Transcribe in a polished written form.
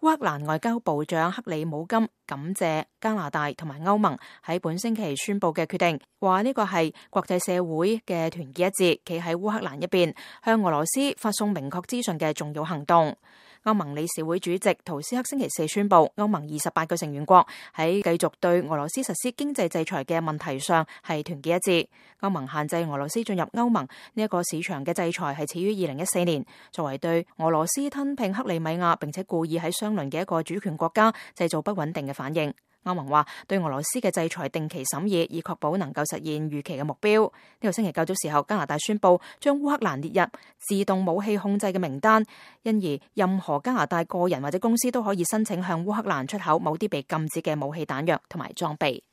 烏克蘭外交部長克里姆金感謝加拿大同埋歐盟喺本星期宣布嘅決定，話呢個係國際社會嘅團結一致，企喺烏克蘭一邊，向俄羅斯發送明確資訊嘅重要行動。歐盟理事會主席圖斯克星期四宣布，歐盟28個成員國喺繼續對俄羅斯實施經濟制裁嘅問題上係團結一致。歐盟限制俄羅斯進入歐盟呢一個市場嘅制裁係始於2014年，作為對俄羅斯吞併克里米亞並且故意喺相鄰嘅一個主權國家製造不穩定嘅反應。歐盟話對俄羅斯嘅制裁定期審議，以確保能夠實現預期嘅目標。呢個星期較早時候，加拿大宣布將烏克蘭列入自動武器控制嘅名單，因而任何加拿大個人或者公司都可以申請向烏克蘭出口某啲被禁止嘅武器彈藥同埋裝備。